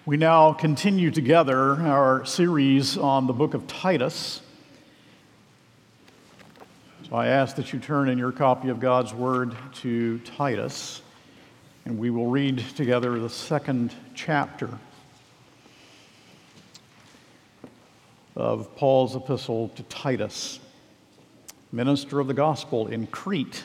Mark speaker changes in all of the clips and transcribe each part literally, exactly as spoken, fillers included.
Speaker 1: We now continue together our series on the book of Titus. So I ask that you turn in your copy of God's Word to Titus, and we will read together the second chapter of Paul's epistle to Titus, minister of the gospel in Crete.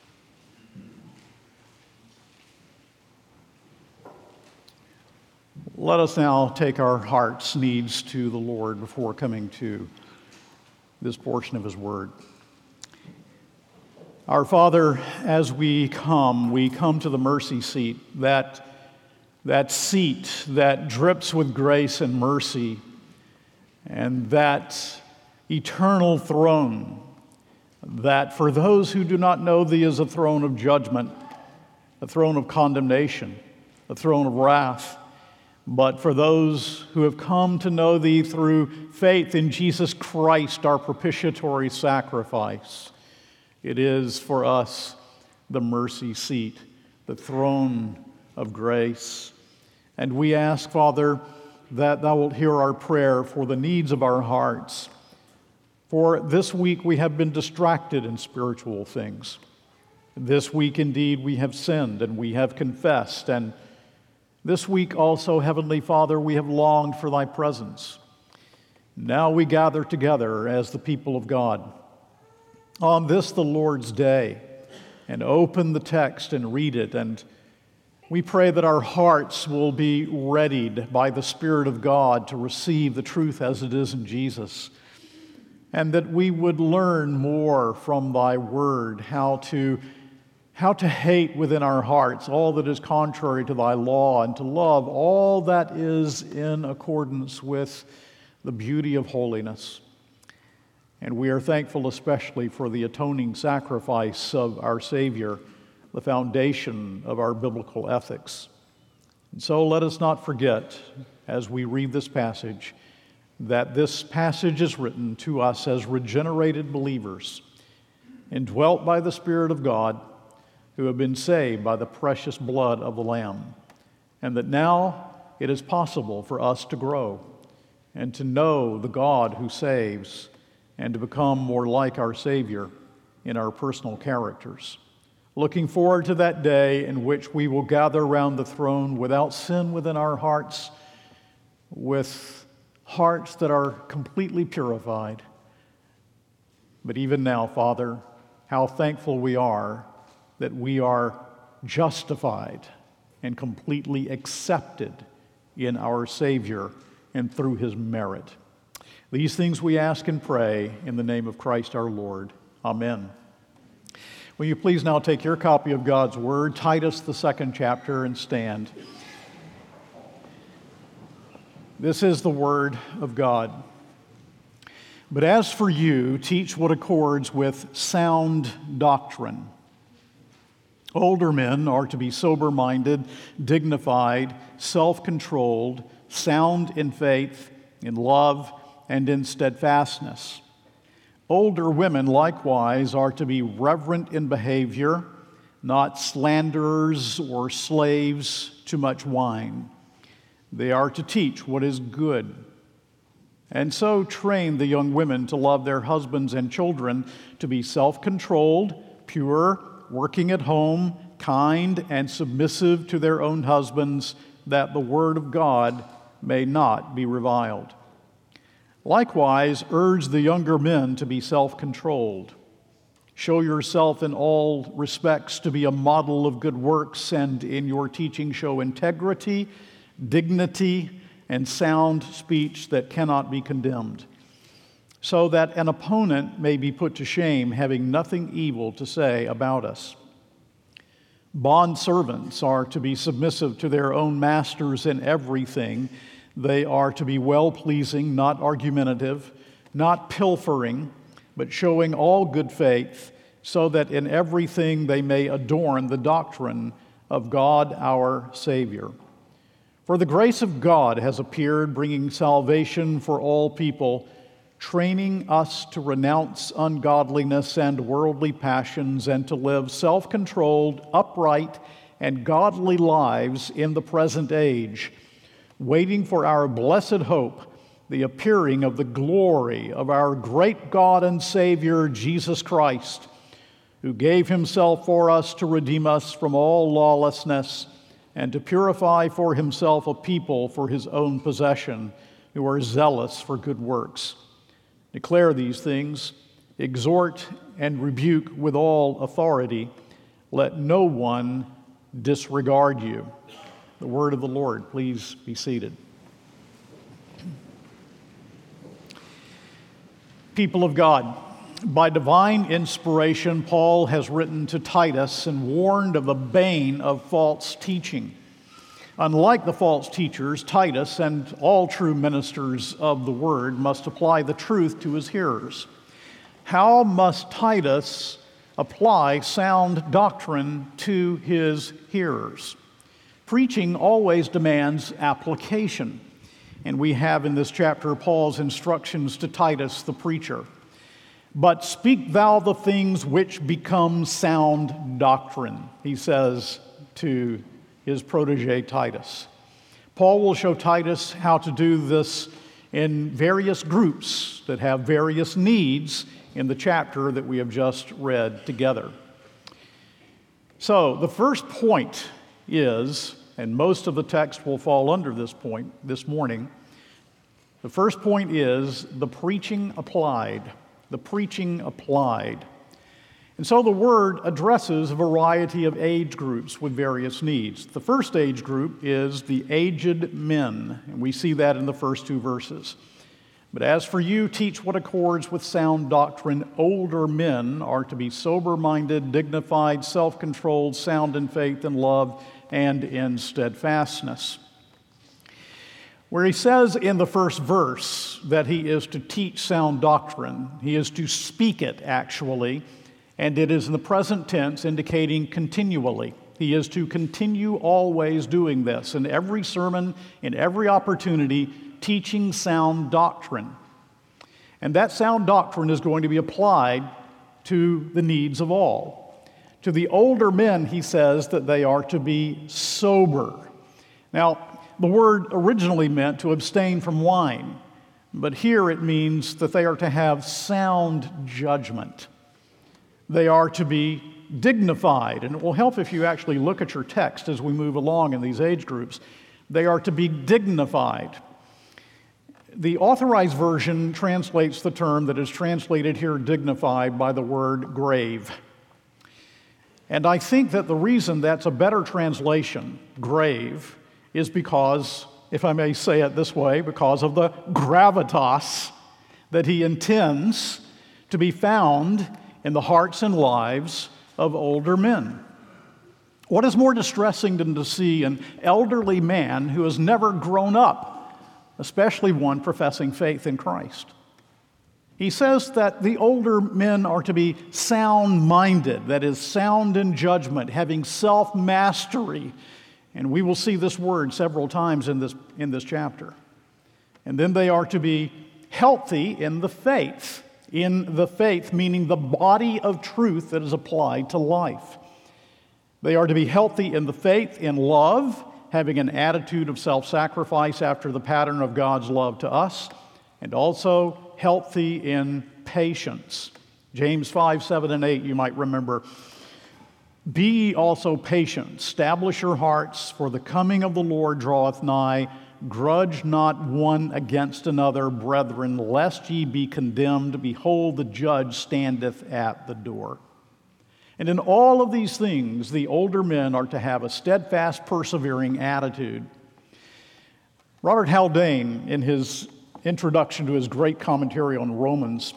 Speaker 1: Let us now take our heart's needs to the Lord before coming to this portion of His Word. Our Father, as we come, we come to the mercy seat, that, that seat that drips with grace and mercy, and that eternal throne that for those who do not know Thee is a throne of judgment, a throne of condemnation, a throne of wrath. But for those who have come to know Thee through faith in Jesus Christ, our propitiatory sacrifice, it is for us the mercy seat, the throne of grace. And we ask, Father, that Thou wilt hear our prayer for the needs of our hearts. For this week we have been distracted in spiritual things. This week indeed we have sinned and we have confessed, and this week also, Heavenly Father, we have longed for Thy presence. Now we gather together as the people of God on this, the Lord's day, and open the text and read it. And we pray that our hearts will be readied by the Spirit of God to receive the truth as it is in Jesus, and that we would learn more from Thy Word how to How to hate within our hearts all that is contrary to Thy law, and to love all that is in accordance with the beauty of holiness. And we are thankful especially for the atoning sacrifice of our Savior, the foundation of our biblical ethics. And so let us not forget, as we read this passage, that this passage is written to us as regenerated believers, indwelt by the Spirit of God, who have been saved by the precious blood of the Lamb, and that now it is possible for us to grow and to know the God who saves and to become more like our Savior in our personal characters. Looking forward to that day in which we will gather around the throne without sin within our hearts, with hearts that are completely purified. But even now, Father, how thankful we are that we are justified and completely accepted in our Savior and through His merit. These things we ask and pray in the name of Christ our Lord. Amen. Will you please now take your copy of God's Word, Titus, the second chapter, and stand. This is the Word of God. But as for you, teach what accords with sound doctrine. Older men are to be sober-minded, dignified, self-controlled, sound in faith, in love, and in steadfastness. Older women likewise are to be reverent in behavior, not slanderers or slaves to much wine. They are to teach what is good. And so train the young women to love their husbands and children, to be self-controlled, pure, working at home, kind and submissive to their own husbands, that the word of God may not be reviled. Likewise, urge the younger men to be self-controlled. Show yourself in all respects to be a model of good works, and in your teaching show integrity, dignity, and sound speech that cannot be condemned, so that an opponent may be put to shame, having nothing evil to say about us. Bondservants are to be submissive to their own masters in everything. They are to be well-pleasing, not argumentative, not pilfering, but showing all good faith, so that in everything they may adorn the doctrine of God our Savior. For the grace of God has appeared, bringing salvation for all people, training us to renounce ungodliness and worldly passions, and to live self-controlled, upright, and godly lives in the present age, waiting for our blessed hope, the appearing of the glory of our great God and Savior, Jesus Christ, who gave himself for us to redeem us from all lawlessness and to purify for himself a people for his own possession, who are zealous for good works. Declare these things, exhort and rebuke with all authority. Let no one disregard you. The word of the Lord. Please be seated. People of God, by divine inspiration, Paul has written to Titus and warned of the bane of false teaching. Unlike the false teachers, Titus and all true ministers of the word must apply the truth to his hearers. How must Titus apply sound doctrine to his hearers? Preaching always demands application, and we have in this chapter Paul's instructions to Titus the preacher. But speak thou the things which become sound doctrine, he says to his protege Titus. Paul will show Titus how to do this in various groups that have various needs in the chapter that we have just read together. So the first point is, and most of the text will fall under this point this morning, the first point is the preaching applied. The preaching applied. And so the word addresses a variety of age groups with various needs. The first age group is the aged men, and we see that in the first two verses. But as for you, teach what accords with sound doctrine. Older men are to be sober-minded, dignified, self-controlled, sound in faith and love, and in steadfastness. Where he says in the first verse that he is to teach sound doctrine, he is to speak it actually, and it is in the present tense indicating continually. He is to continue always doing this in every sermon, in every opportunity, teaching sound doctrine. And that sound doctrine is going to be applied to the needs of all. To the older men, he says that they are to be sober. Now, the word originally meant to abstain from wine, but here it means that they are to have sound judgment. They are to be dignified, and it will help if you actually look at your text as we move along in these age groups. They are to be dignified. The Authorized Version translates the term that is translated here dignified by the word grave. And I think that the reason that's a better translation, grave, is because, if I may say it this way, because of the gravitas that he intends to be found in the hearts and lives of older men. What is more distressing than to see an elderly man who has never grown up, especially one professing faith in Christ? He says that the older men are to be sound-minded, that is, sound in judgment, having self-mastery. And we will see this word several times in this, in this chapter. And then they are to be healthy in the faith. In the faith, meaning the body of truth that is applied to life. They are to be healthy in the faith, in love, having an attitude of self-sacrifice after the pattern of God's love to us, and also healthy in patience. James five, seven, and eight, you might remember. Be ye also patient, establish your hearts, for the coming of the Lord draweth nigh. Grudge not one against another, brethren, lest ye be condemned. Behold, the judge standeth at the door. And in all of these things, the older men are to have a steadfast, persevering attitude. Robert Haldane, in his introduction to his great commentary on Romans,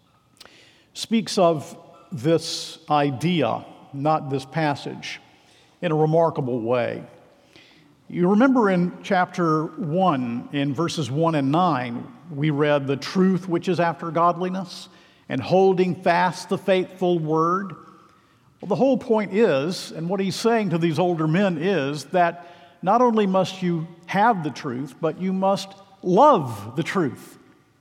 Speaker 1: speaks of this idea, not this passage, in a remarkable way. You remember in chapter one, in verses one and nine, we read the truth which is after godliness and holding fast the faithful word. Well, the whole point is, and what he's saying to these older men is, that not only must you have the truth, but you must love the truth.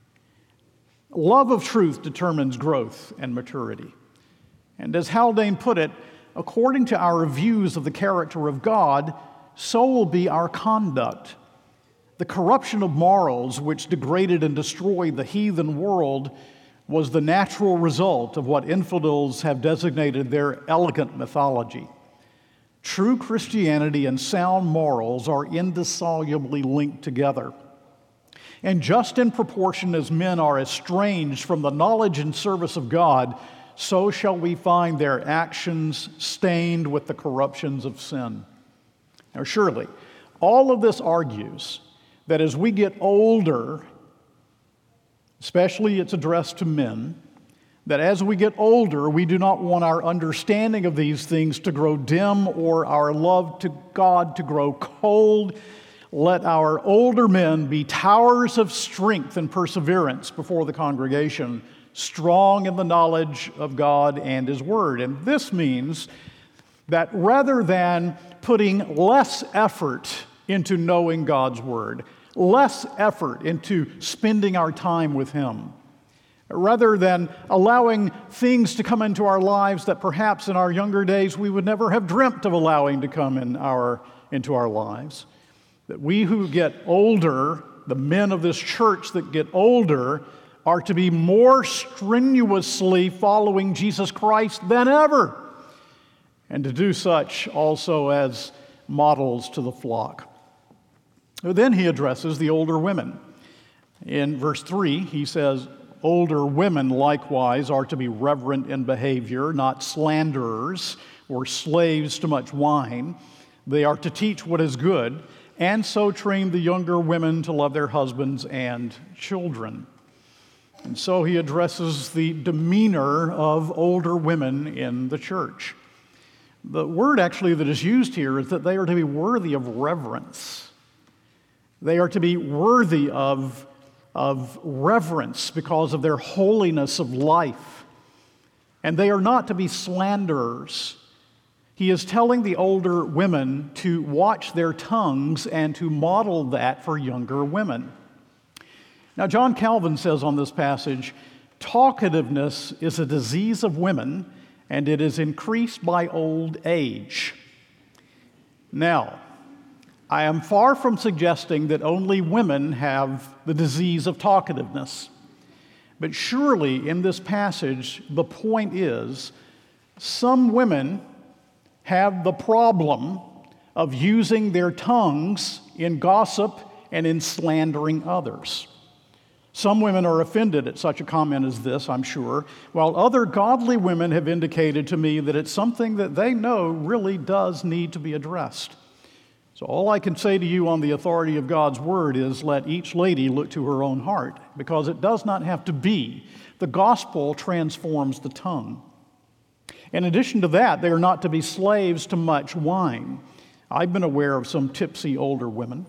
Speaker 1: Love of truth determines growth and maturity. And as Haldane put it, according to our views of the character of God, so will be our conduct. The corruption of morals, which degraded and destroyed the heathen world, was the natural result of what infidels have designated their elegant mythology. True Christianity and sound morals are indissolubly linked together. And just in proportion as men are estranged from the knowledge and service of God, so shall we find their actions stained with the corruptions of sin. Now, surely, all of this argues that as we get older, especially it's addressed to men, that as we get older, we do not want our understanding of these things to grow dim or our love to God to grow cold. Let our older men be towers of strength and perseverance before the congregation, strong in the knowledge of God and His Word. And this means that rather than putting less effort into knowing God's Word, less effort into spending our time with Him, rather than allowing things to come into our lives that perhaps in our younger days we would never have dreamt of allowing to come in our, into our lives, that we who get older, the men of this church that get older, are to be more strenuously following Jesus Christ than ever, and to do such also as models to the flock. Then he addresses the older women. In verse three, he says, older women likewise are to be reverent in behavior, not slanderers or slaves to much wine. They are to teach what is good, and so train the younger women to love their husbands and children. And so he addresses the demeanor of older women in the church. The word actually that is used here is that they are to be worthy of reverence. They are to be worthy of, of reverence because of their holiness of life. And they are not to be slanderers. He is telling the older women to watch their tongues and to model that for younger women. Now, John Calvin says on this passage, talkativeness is a disease of women, and it is increased by old age. Now, I am far from suggesting that only women have the disease of talkativeness. But surely in this passage, the point is, some women have the problem of using their tongues in gossip and in slandering others. Some women are offended at such a comment as this, I'm sure, while other godly women have indicated to me that it's something that they know really does need to be addressed. So all I can say to you on the authority of God's Word is let each lady look to her own heart, because it does not have to be. The gospel transforms the tongue. In addition to that, they are not to be slaves to much wine. I've been aware of some tipsy older women.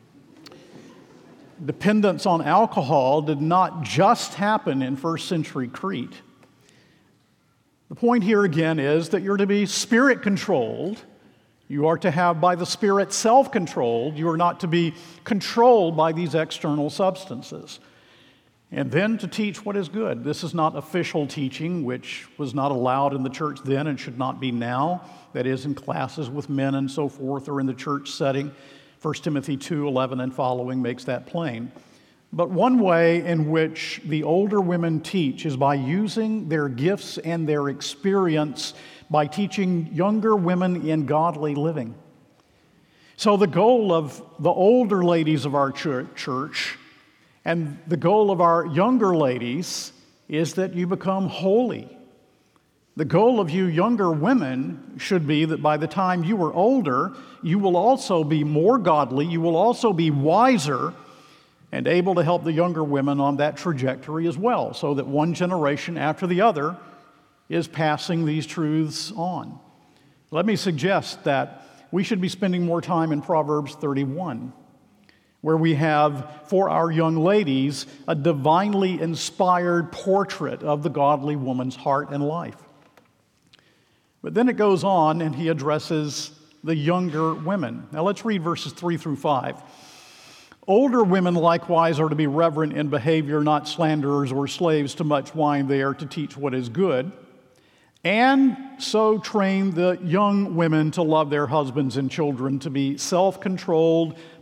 Speaker 1: Dependence on alcohol did not just happen in first century Crete. The point here again is that you're to be spirit-controlled. You are to have by the Spirit self-controlled. You are not to be controlled by these external substances. And then to teach what is good. This is not official teaching, which was not allowed in the church then and should not be now. That is, in classes with men and so forth, or in the church setting. First Timothy two eleven and following makes that plain. But one way in which the older women teach is by using their gifts and their experience by teaching younger women in godly living. So the goal of the older ladies of our church and the goal of our younger ladies is that you become holy. The goal of you younger women should be that by the time you are older, you will also be more godly, you will also be wiser, and able to help the younger women on that trajectory as well, so that one generation after the other is passing these truths on. Let me suggest that we should be spending more time in Proverbs thirty-one, where we have, for our young ladies, a divinely inspired portrait of the godly woman's heart and life. But then it goes on and he addresses the younger women. Now let's read verses three through five. Older women likewise are to be reverent in behavior, not slanderers or slaves to much wine. They are to teach what is good, and so train the young women to love their husbands and children, to be self-controlled,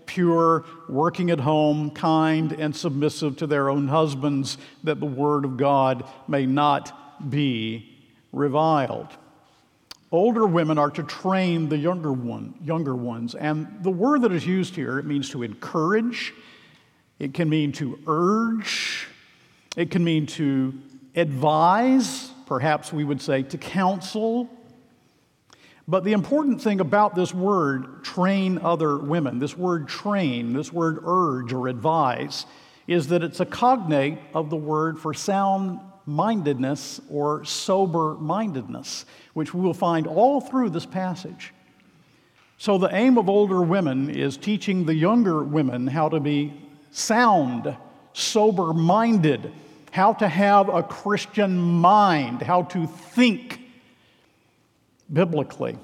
Speaker 1: pure, working at home, kind, and submissive to their own husbands, that the word of God may not be reviled. Older women are to train the younger one, younger ones. And the word that is used here, it means to encourage, it can mean to urge, it can mean to advise, perhaps we would say to counsel. But the important thing about this word, train other women, this word train, this word urge or advise, is that it's a cognate of the word for sound mindedness or sober mindedness, which we will find all through this passage. So the aim of older women is teaching the younger women how to be sound, sober minded, how to have a Christian mind, how to think biblically.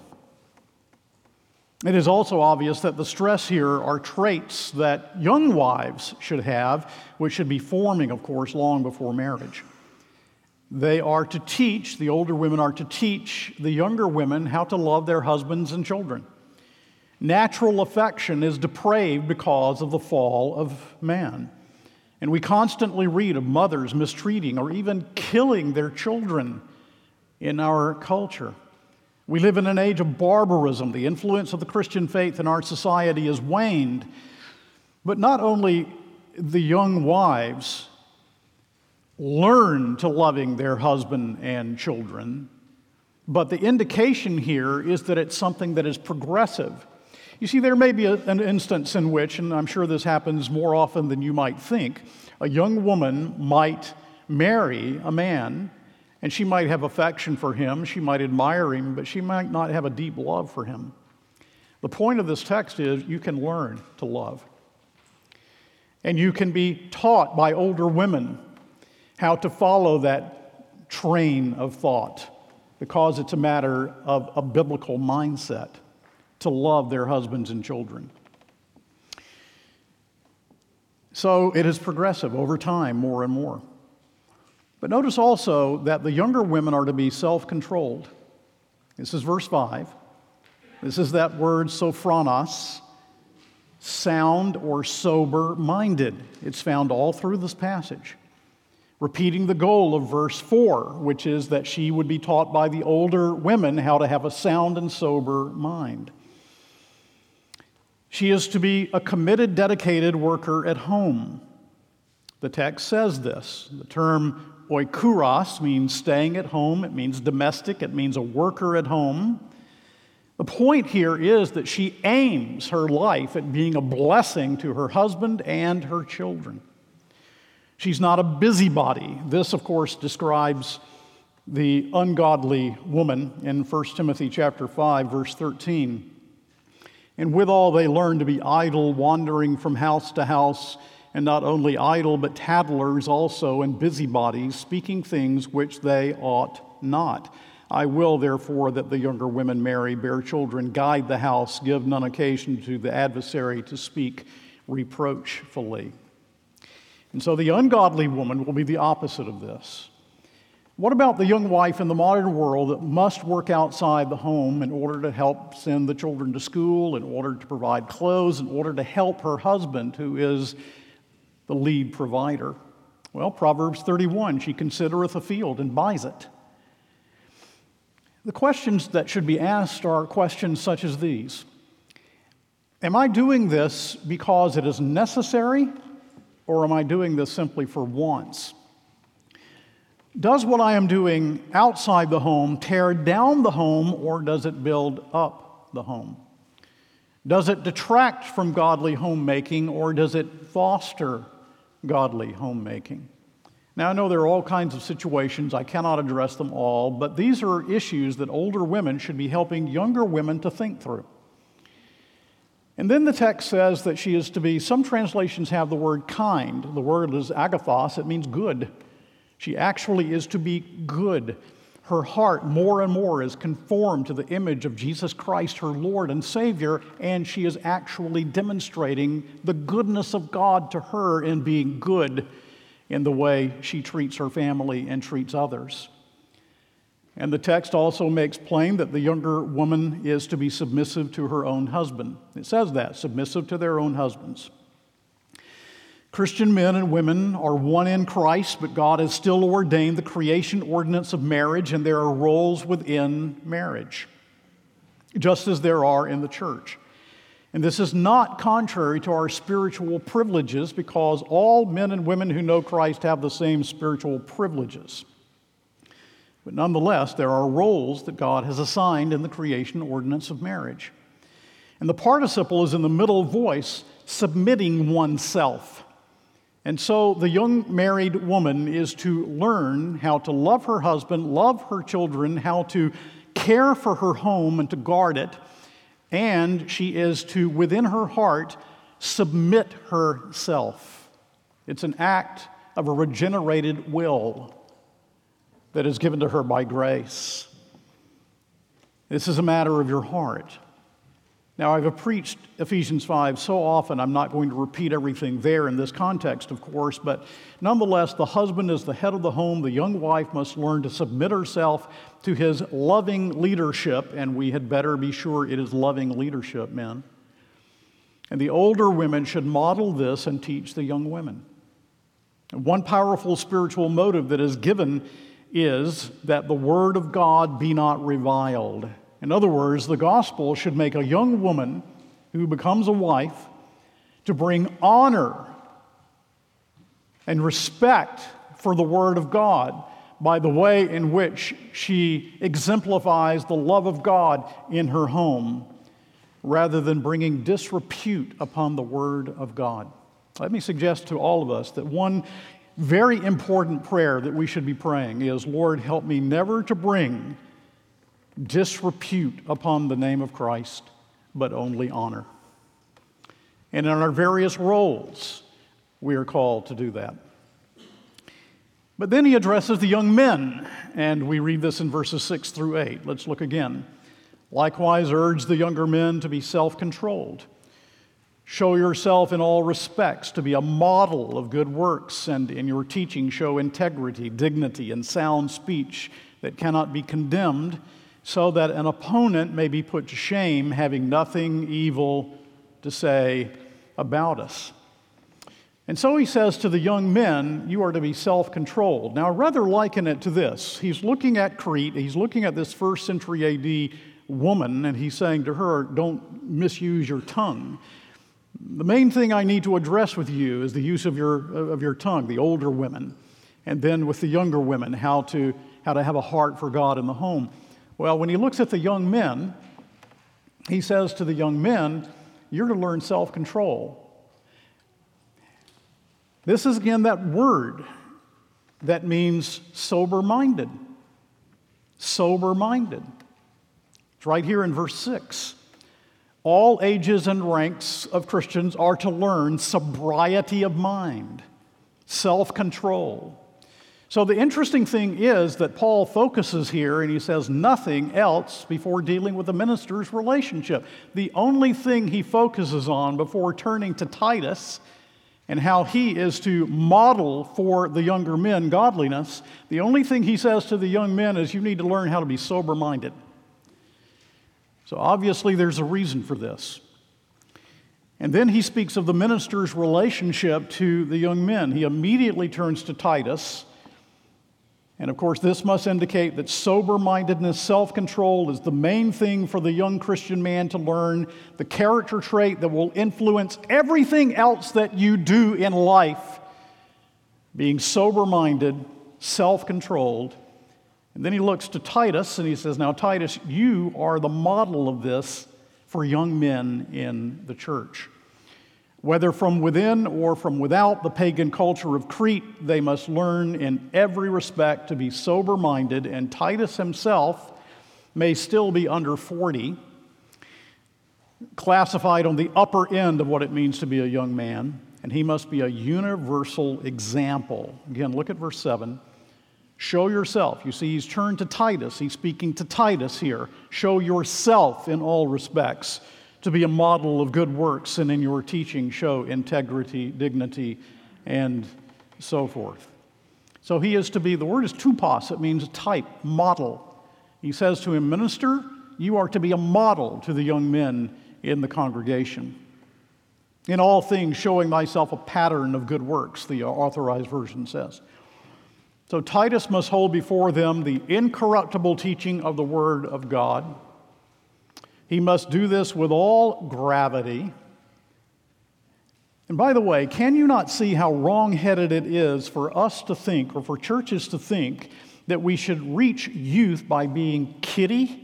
Speaker 1: It is also obvious that the stress here are traits that young wives should have, which should be forming, of course, long before marriage. They are to teach, the older women are to teach the younger women how to love their husbands and children. Natural affection is depraved because of the fall of man. And we constantly read of mothers mistreating or even killing their children in our culture. We live in an age of barbarism. The influence of the Christian faith in our society has waned. But not only the young wives learn to loving their husband and children, but the indication here is that it's something that is progressive. You see, there may be a, an instance in which, and I'm sure this happens more often than you might think, a young woman might marry a man, and she might have affection for him, she might admire him, but she might not have a deep love for him. The point of this text is you can learn to love. And you can be taught by older women how to follow that train of thought, because it's a matter of a biblical mindset to love their husbands and children. So it is progressive over time, more and more. But notice also that the younger women are to be self-controlled. This is verse five. This is that word sophronos, sound or sober-minded. It's found all through this passage, repeating the goal of verse four, which is that she would be taught by the older women how to have a sound and sober mind. She is to be a committed, dedicated worker at home. The text says this. The term oikuros means staying at home. It means domestic. It means a worker at home. The point here is that she aims her life at being a blessing to her husband and her children. She's not a busybody. This, of course, describes the ungodly woman in First Timothy chapter five, verse thirteen. And withal they learn to be idle, wandering from house to house, and not only idle, but tattlers also, and busybodies, speaking things which they ought not. I will, therefore, that the younger women marry, bear children, guide the house, give none occasion to the adversary to speak reproachfully. And so the ungodly woman will be the opposite of this. What about the young wife in the modern world that must work outside the home in order to help send the children to school, in order to provide clothes, in order to help her husband, who is the lead provider? Well, Proverbs thirty-one, she considereth a field and buys it. The questions that should be asked are questions such as these. Am I doing this because it is necessary, or am I doing this simply for wants? Does what I am doing outside the home tear down the home, or does it build up the home? Does it detract from godly homemaking, or does it foster godly homemaking? Now, I know there are all kinds of situations. I cannot address them all, but these are issues that older women should be helping younger women to think through. And then the text says that she is to be, some translations have the word kind. The word is agathos. It means good. She actually is to be good. Her heart more and more is conformed to the image of Jesus Christ, her Lord and Savior, and she is actually demonstrating the goodness of God to her in being good in the way she treats her family and treats others. And the text also makes plain that the younger woman is to be submissive to her own husband. It says that, submissive to their own husbands. Christian men and women are one in Christ, but God has still ordained the creation ordinance of marriage, and there are roles within marriage, just as there are in the church. And this is not contrary to our spiritual privileges, because all men and women who know Christ have the same spiritual privileges. But nonetheless, there are roles that God has assigned in the creation ordinance of marriage. And the participle is in the middle voice, submitting oneself. And so the young married woman is to learn how to love her husband, love her children, how to care for her home and to guard it. And she is to, within her heart, submit herself. It's an act of a regenerated will that is given to her by grace. This is a matter of your heart. Now, I've preached Ephesians five so often, I'm not going to repeat everything there in this context, of course, but nonetheless, the husband is the head of the home. The young wife must learn to submit herself to his loving leadership, and we had better be sure it is loving leadership, men. And the older women should model this and teach the young women. One powerful spiritual motive that is given is that the word of God be not reviled. In other words, the gospel should make a young woman who becomes a wife to bring honor and respect for the word of God by the way in which she exemplifies the love of God in her home, rather than bringing disrepute upon the word of God. Let me suggest to all of us that one very important prayer that we should be praying is, Lord, help me never to bring disrepute upon the name of Christ, but only honor. And in our various roles, we are called to do that. But then he addresses the young men, and we read this in verses six through eight. Let's look again. Likewise, urge the younger men to be self-controlled. Show yourself in all respects to be a model of good works, and in your teaching show integrity, dignity, and sound speech that cannot be condemned, so that an opponent may be put to shame, having nothing evil to say about us. And so he says to the young men, you are to be self-controlled. Now, I rather liken it to this. He's looking at Crete, he's looking at this first century A D woman, and he's saying to her, don't misuse your tongue. The main thing I need to address with you is the use of your of your tongue, the older women, and then with the younger women, how to how to have a heart for God in the home. Well, when he looks at the young men, he says to the young men, you're to learn self-control. This is again that word that means sober-minded. Sober-minded. It's right here in verse six. All ages and ranks of Christians are to learn sobriety of mind, self-control. So the interesting thing is that Paul focuses here and he says nothing else before dealing with the minister's relationship. The only thing he focuses on before turning to Titus and how he is to model for the younger men godliness, the only thing he says to the young men is you need to learn how to be sober-minded. So obviously there's a reason for this. And then he speaks of the minister's relationship to the young men. He immediately turns to Titus. And of course, this must indicate that sober-mindedness, self-control is the main thing for the young Christian man to learn, the character trait that will influence everything else that you do in life. Being sober-minded, self-controlled. And then he looks to Titus and he says, now Titus, you are the model of this for young men in the church. Whether from within or from without the pagan culture of Crete, they must learn in every respect to be sober-minded, and Titus himself may still be under forty, classified on the upper end of what it means to be a young man, and he must be a universal example. Again, look at verse seven. Show yourself. You see, he's turned to Titus. He's speaking to Titus here. Show yourself in all respects to be a model of good works, and in your teaching show integrity, dignity, and so forth. So he is to be, the word is tupos, it means type, model. He says to him, "Minister, you are to be a model to the young men in the congregation. In all things, showing thyself a pattern of good works," the Authorized Version says. So Titus must hold before them the incorruptible teaching of the Word of God. He must do this with all gravity. And by the way, can you not see how wrong-headed it is for us to think, or for churches to think, that we should reach youth by being kiddie?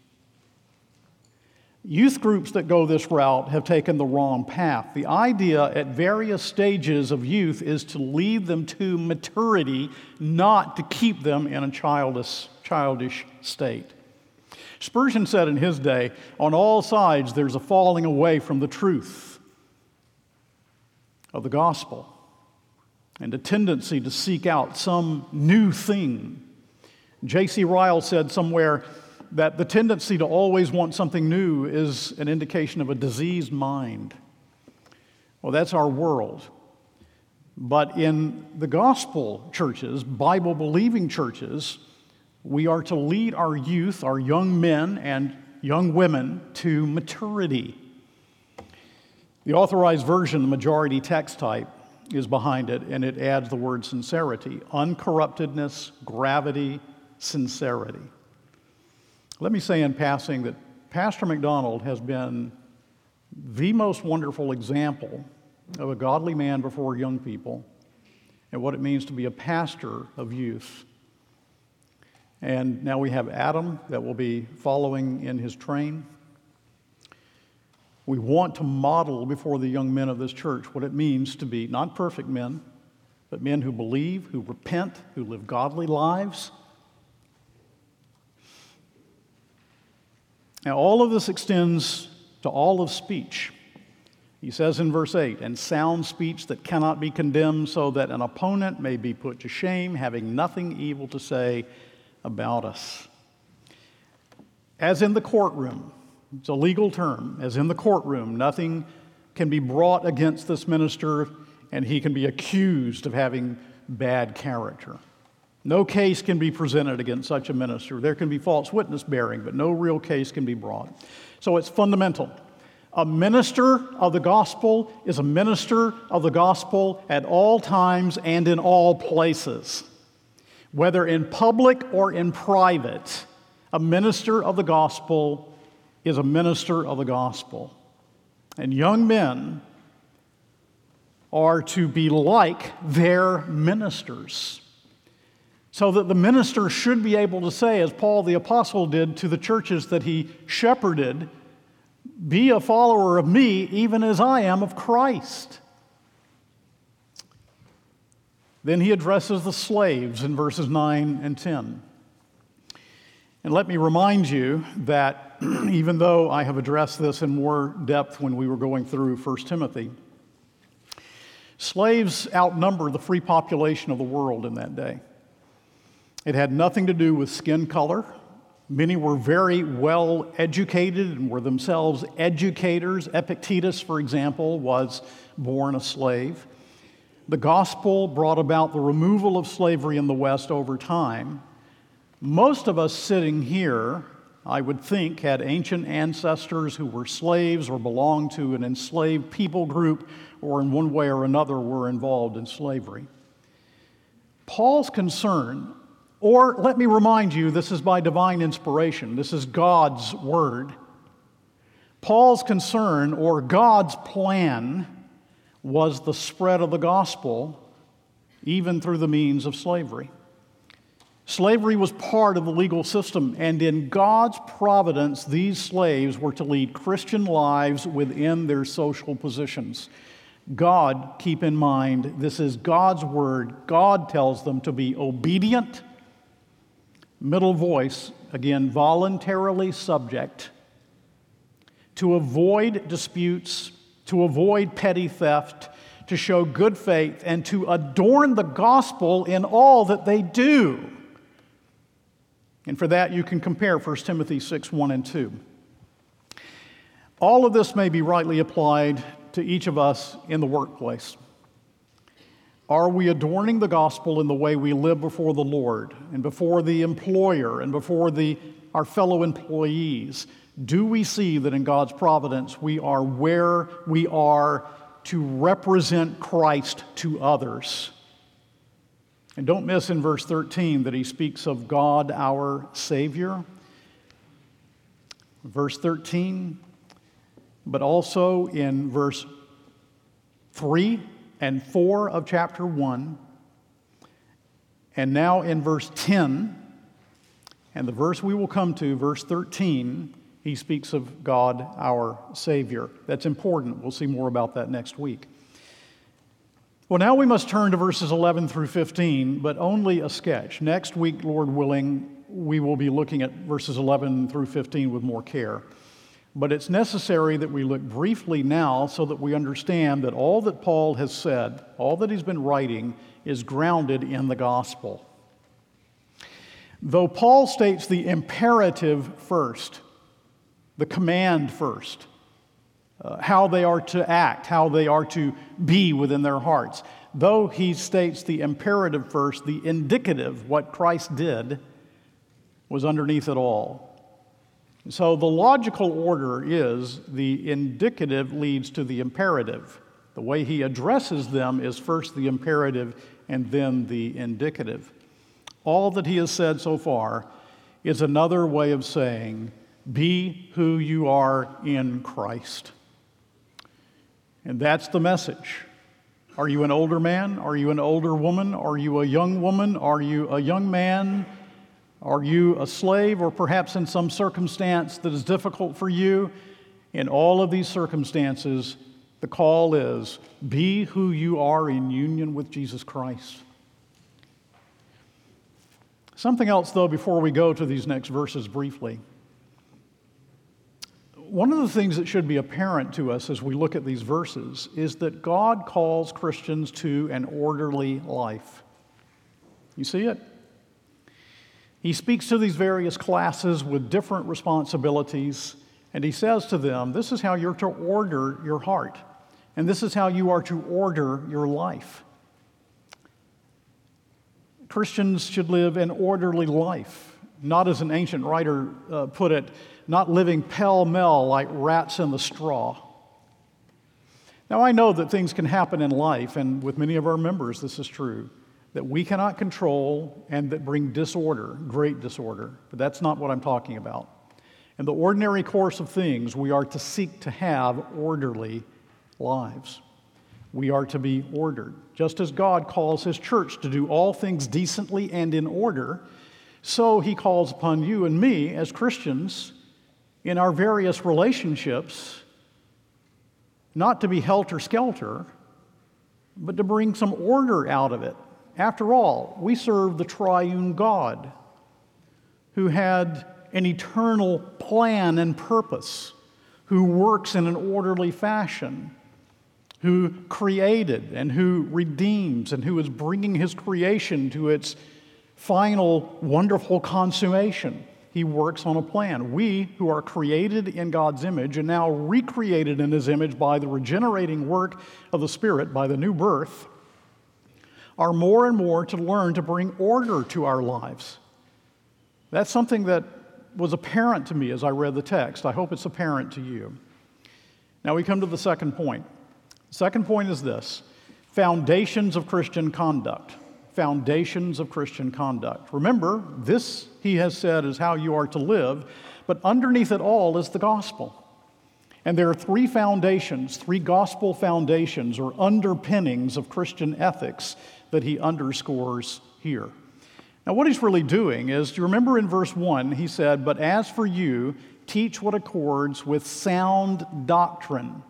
Speaker 1: Youth groups that go this route have taken the wrong path. The idea at various stages of youth is to lead them to maturity, not to keep them in a childish, childish state. Spurgeon said in his day, on all sides there's a falling away from the truth of the gospel and a tendency to seek out some new thing. J C Ryle said somewhere that the tendency to always want something new is an indication of a diseased mind. Well, that's our world. But in the gospel churches, Bible-believing churches, we are to lead our youth, our young men and young women, to maturity. The Authorized Version, the majority text type, is behind it, and it adds the word sincerity. Uncorruptedness, gravity, sincerity. Let me say in passing that Pastor McDonald has been the most wonderful example of a godly man before young people and what it means to be a pastor of youth. And now we have Adam that will be following in his train. We want to model before the young men of this church what it means to be not perfect men, but men who believe, who repent, who live godly lives. Now, all of this extends to all of speech. He says in verse eight, "And sound speech that cannot be condemned, so that an opponent may be put to shame, having nothing evil to say about us." As in the courtroom, it's a legal term, as in the courtroom, nothing can be brought against this minister, and he can be accused of having bad character. No case can be presented against such a minister. There can be false witness bearing, but no real case can be brought. So it's fundamental. A minister of the gospel is a minister of the gospel at all times and in all places. Whether in public or in private, a minister of the gospel is a minister of the gospel. And young men are to be like their ministers, so that the minister should be able to say, as Paul the Apostle did to the churches that he shepherded, "Be a follower of me, even as I am of Christ." Then he addresses the slaves in verses nine and ten. And let me remind you that even though I have addressed this in more depth when we were going through First Timothy, slaves outnumber the free population of the world in that day. It had nothing to do with skin color. Many were very well educated and were themselves educators. Epictetus, for example, was born a slave. The gospel brought about the removal of slavery in the West over time. Most of us sitting here, I would think, had ancient ancestors who were slaves or belonged to an enslaved people group, or in one way or another were involved in slavery. Paul's concern, or let me remind you, this is by divine inspiration. This is God's word. Paul's concern, or God's plan, was the spread of the gospel, even through the means of slavery. Slavery was part of the legal system, and in God's providence, these slaves were to lead Christian lives within their social positions. God, keep in mind, this is God's word. God tells them to be obedient, middle voice, again, voluntarily subject, to avoid disputes, to avoid petty theft, to show good faith, and to adorn the gospel in all that they do. And for that, you can compare First Timothy six, one and two. All of this may be rightly applied to each of us in the workplace. Are we adorning the gospel in the way we live before the Lord and before the employer and before the our fellow employees? Do we see that in God's providence we are where we are to represent Christ to others? And don't miss in verse thirteen that he speaks of God our Savior. Verse thirteen, but also in verse three and four of chapter one, and now in verse ten, and the verse we will come to, verse thirteen, he speaks of God our Savior. That's important. We'll see more about that next week. Well, now we must turn to verses eleven through fifteen, but only a sketch. Next week, Lord willing, we will be looking at verses eleven through fifteen with more care. But it's necessary that we look briefly now so that we understand that all that Paul has said, all that he's been writing, is grounded in the gospel. Though Paul states the imperative first, the command first, uh, how they are to act, how they are to be within their hearts, though he states the imperative first, the indicative, what Christ did, was underneath it all. So the logical order is the indicative leads to the imperative. The way he addresses them is first the imperative and then the indicative. All that he has said so far is another way of saying, be who you are in Christ. And that's the message. Are you an older man? Are you an older woman? Are you a young woman? Are you a young man? Are you a slave, or perhaps in some circumstance that is difficult for you? In all of these circumstances, the call is, be who you are in union with Jesus Christ. Something else, though, before we go to these next verses briefly. One of the things that should be apparent to us as we look at these verses is that God calls Christians to an orderly life. You see it? He speaks to these various classes with different responsibilities, and he says to them, this is how you're to order your heart, and this is how you are to order your life. Christians should live an orderly life, not as an ancient writer uh, put it, not living pell-mell like rats in the straw. Now, I know that things can happen in life, and with many of our members this is true, that we cannot control and that bring disorder, great disorder. But that's not what I'm talking about. In the ordinary course of things, we are to seek to have orderly lives. We are to be ordered. Just as God calls His church to do all things decently and in order, so He calls upon you and me as Christians in our various relationships not to be helter-skelter, but to bring some order out of it. After all, we serve the triune God who had an eternal plan and purpose, who works in an orderly fashion, who created and who redeems and who is bringing His creation to its final wonderful consummation. He works on a plan. We, who are created in God's image and now recreated in His image by the regenerating work of the Spirit, by the new birth, are more and more to learn to bring order to our lives. That's something that was apparent to me as I read the text. I hope it's apparent to you. Now we come to the second point. The second point is this: foundations of Christian conduct. Foundations of Christian conduct. Remember, this, he has said, is how you are to live, but underneath it all is the gospel. And there are three foundations, three gospel foundations or underpinnings of Christian ethics that he underscores here. Now, what he's really doing is, do you remember in verse one, he said, "But as for you, teach what accords with sound doctrine."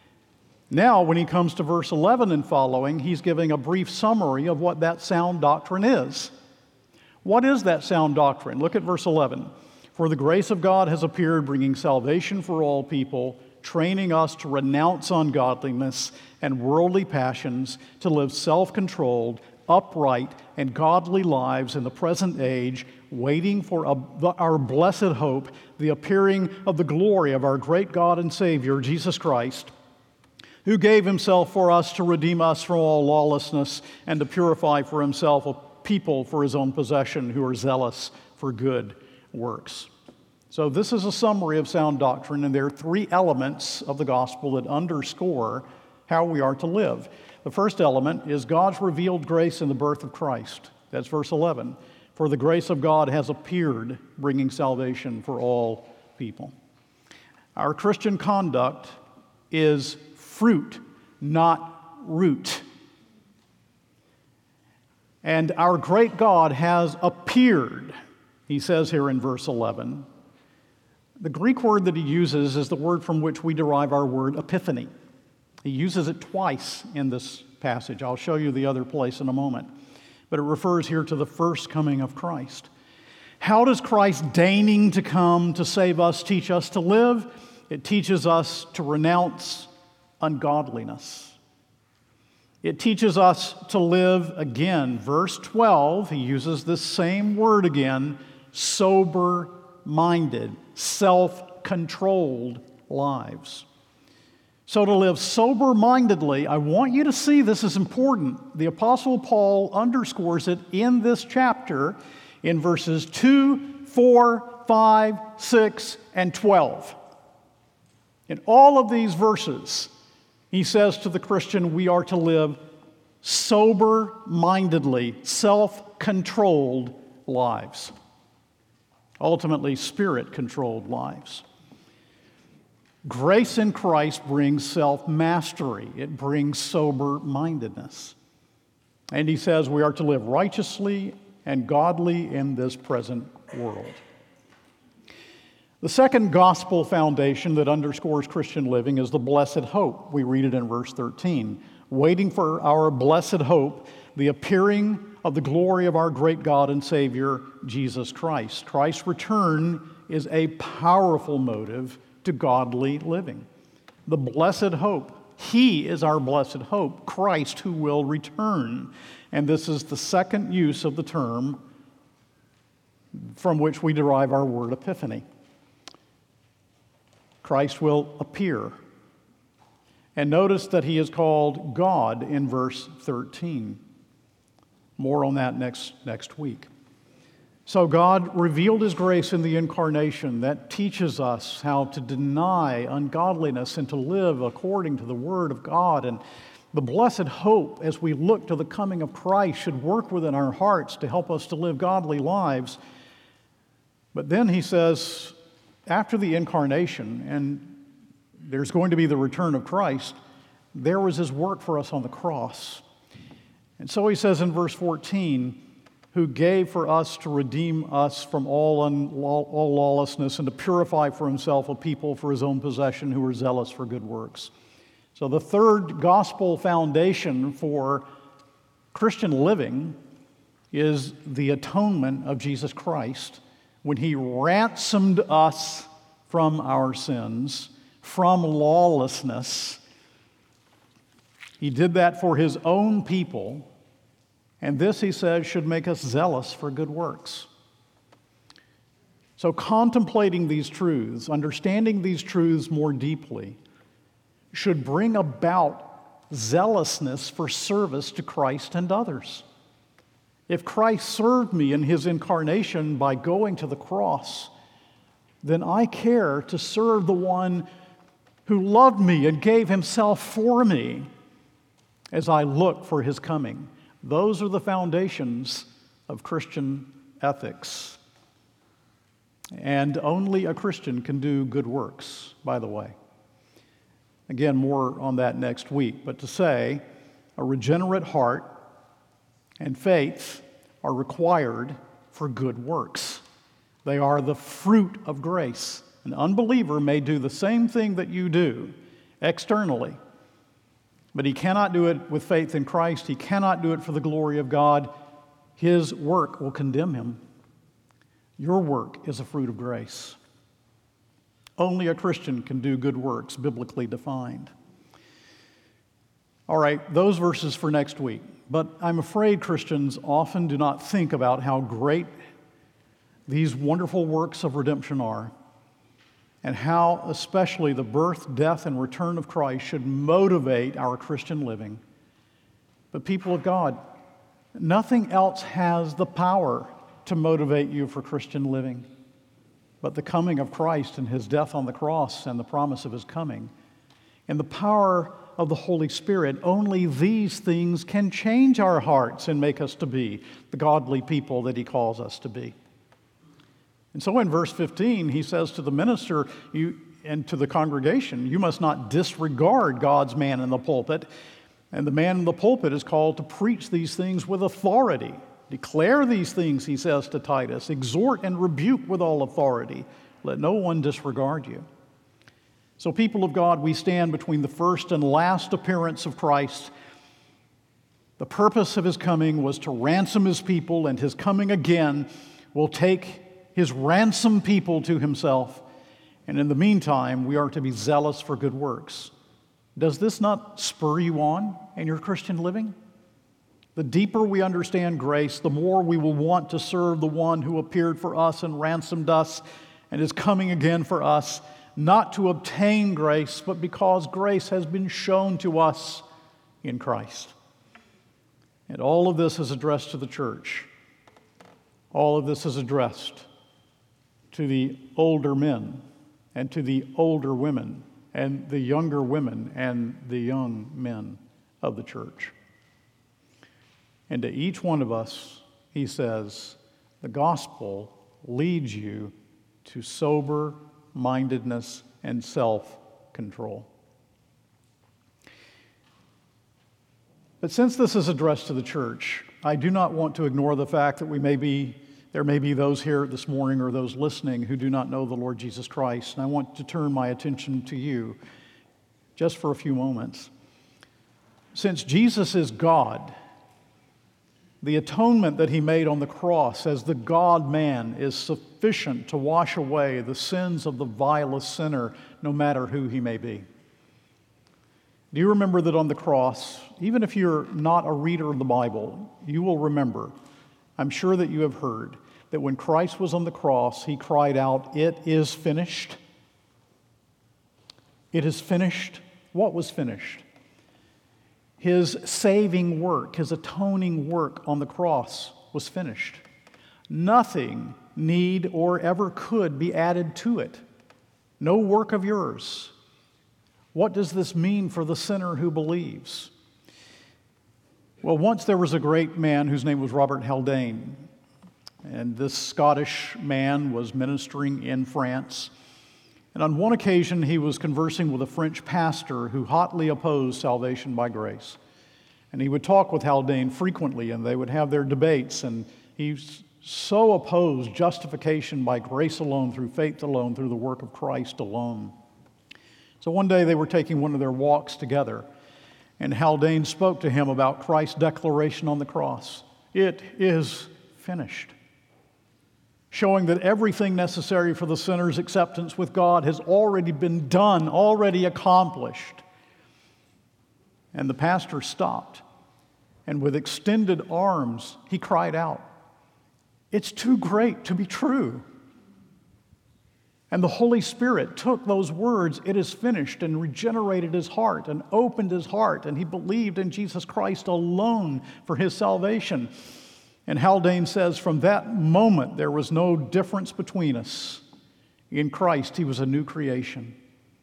Speaker 1: Now, when he comes to verse eleven and following, he's giving a brief summary of what that sound doctrine is. What is that sound doctrine? Look at verse eleven. "For the grace of God has appeared, bringing salvation for all people, training us to renounce ungodliness and worldly passions, to live self-controlled, upright, and godly lives in the present age, waiting for a, our blessed hope, the appearing of the glory of our great God and Savior, Jesus Christ, who gave Himself for us to redeem us from all lawlessness and to purify for Himself a people for His own possession who are zealous for good works." So this is a summary of sound doctrine, and there are three elements of the gospel that underscore how we are to live. The first element is God's revealed grace in the birth of Christ. That's verse eleven. For the grace of God has appeared, bringing salvation for all people. Our Christian conduct is fruit, not root. And our great God has appeared, he says here in verse eleven. The Greek word that he uses is the word from which we derive our word epiphany. He uses it twice in this passage. I'll show you the other place in a moment. But it refers here to the first coming of Christ. How does Christ deigning to come to save us teach us to live? It teaches us to renounce ungodliness. It teaches us to live again. Verse twelve, he uses this same word again, sober-minded, self-controlled lives. So to live sober-mindedly, I want you to see this is important. The Apostle Paul underscores it in this chapter in verses two, four, five, six, and twelve. In all of these verses, he says to the Christian, we are to live sober-mindedly, self-controlled lives. Ultimately, spirit-controlled lives. Grace in Christ brings self-mastery. It brings sober-mindedness. And he says we are to live righteously and godly in this present world. The second gospel foundation that underscores Christian living is the blessed hope. We read it in verse thirteen. Waiting for our blessed hope, the appearing of the glory of our great God and Savior, Jesus Christ. Christ's return is a powerful motive to godly living. The blessed hope. He is our blessed hope, Christ who will return. And this is the second use of the term from which we derive our word epiphany. Christ will appear. And notice that he is called God in verse thirteen. More on that next, next week. So God revealed his grace in the incarnation that teaches us how to deny ungodliness and to live according to the word of God. And the blessed hope as we look to the coming of Christ should work within our hearts to help us to live godly lives. But then he says, after the incarnation, and there's going to be the return of Christ, there was his work for us on the cross. And so he says in verse fourteen, who gave for us to redeem us from all, un- all lawlessness and to purify for himself a people for his own possession who are zealous for good works. So the third gospel foundation for Christian living is the atonement of Jesus Christ when he ransomed us from our sins, from lawlessness. He did that for his own people. And this, he says, should make us zealous for good works. So contemplating these truths, understanding these truths more deeply, should bring about zealousness for service to Christ and others. If Christ served me in his incarnation by going to the cross, then I care to serve the one who loved me and gave himself for me as I look for his coming. Those are the foundations of Christian ethics. And only a Christian can do good works, by the way. Again, more on that next week. But to say a regenerate heart and faith are required for good works. They are the fruit of grace. An unbeliever may do the same thing that you do externally, but he cannot do it with faith in Christ. He cannot do it for the glory of God. His work will condemn him. Your work is a fruit of grace. Only a Christian can do good works, biblically defined. All right, those verses for next week. But I'm afraid Christians often do not think about how great these wonderful works of redemption are, and how especially the birth, death, and return of Christ should motivate our Christian living. But people of God, nothing else has the power to motivate you for Christian living. but the coming of Christ and his death on the cross and the promise of his coming. And the power of the Holy Spirit, only these things can change our hearts and make us to be the godly people that he calls us to be. And so in verse fifteen, he says to the minister you, and to the congregation, you must not disregard God's man in the pulpit. And the man in the pulpit is called to preach these things with authority. Declare these things, he says to Titus. Exhort and rebuke with all authority. Let no one disregard you. So, people of God, we stand between the first and last appearance of Christ. The purpose of his coming was to ransom his people, and his coming again will take his ransomed people to himself. And in the meantime, we are to be zealous for good works. Does this not spur you on in your Christian living? The deeper we understand grace, the more we will want to serve the one who appeared for us and ransomed us and is coming again for us, not to obtain grace, but because grace has been shown to us in Christ. And all of this is addressed to the church. All of this is addressed to the older men and to the older women and the younger women and the young men of the church. And to each one of us, he says, the gospel leads you to sober-mindedness and self-control. But since this is addressed to the church, I do not want to ignore the fact that we may be, there may be those here this morning or those listening who do not know the Lord Jesus Christ. And I want to turn my attention to you just for a few moments. Since Jesus is God, the atonement that he made on the cross as the God-man is sufficient to wash away the sins of the vilest sinner, no matter who he may be. Do you remember that on the cross, even if you're not a reader of the Bible, you will remember, I'm sure that you have heard, that when Christ was on the cross, he cried out, "It is finished." It is finished. What was finished? His saving work, his atoning work on the cross was finished. Nothing need or ever could be added to it. No work of yours. What does this mean for the sinner who believes? Well, once there was a great man whose name was Robert Haldane, and this Scottish man was ministering in France. And on one occasion, he was conversing with a French pastor who hotly opposed salvation by grace. And he would talk with Haldane frequently, and they would have their debates, and he so opposed justification by grace alone, through faith alone, through the work of Christ alone. So one day they were taking one of their walks together, and Haldane spoke to him about Christ's declaration on the cross. It is finished. Showing that everything necessary for the sinner's acceptance with God has already been done, already accomplished. And the pastor stopped, and with extended arms, he cried out, "It's too great to be true." And the Holy Spirit took those words, "It is finished," and regenerated his heart and opened his heart, and he believed in Jesus Christ alone for his salvation. And Haldane says, from that moment, there was no difference between us. In Christ, he was a new creation.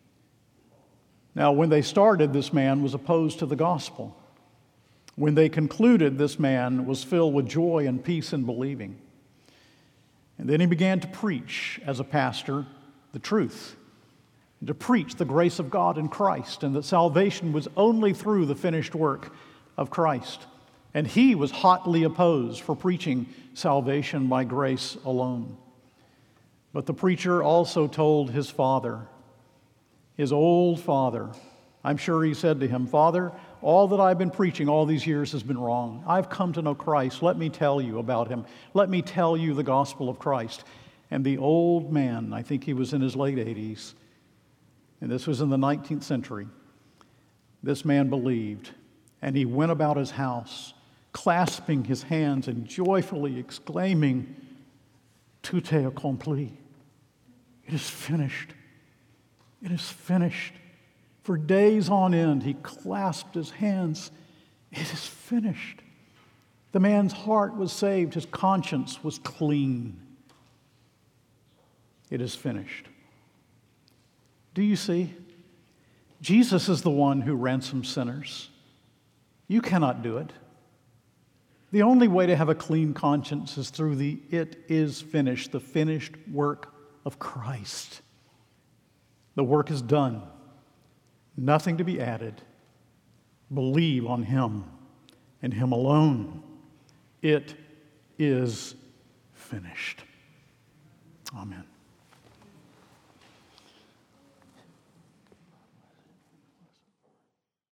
Speaker 1: Now, when they started, this man was opposed to the gospel. When they concluded, this man was filled with joy and peace in believing. And then he began to preach, as a pastor, the truth, and to preach the grace of God in Christ, and that salvation was only through the finished work of Christ. And he was hotly opposed for preaching salvation by grace alone. But the preacher also told his father, his old father, I'm sure he said to him, "Father, all that I've been preaching all these years has been wrong. I've come to know Christ. Let me tell you about him. Let me tell you the gospel of Christ." And the old man, I think he was in his late eighties, and this was in the nineteenth century, this man believed, and he went about his house, clasping his hands and joyfully exclaiming, "Tout est accompli." It is finished. It is finished. For days on end, he clasped his hands. It is finished. The man's heart was saved. His conscience was clean. It is finished. Do you see? Jesus is the one who ransoms sinners. You cannot do it. The only way to have a clean conscience is through the it is finished, the finished work of Christ. The work is done. Nothing to be added. Believe on Him and Him alone. It is finished. Amen.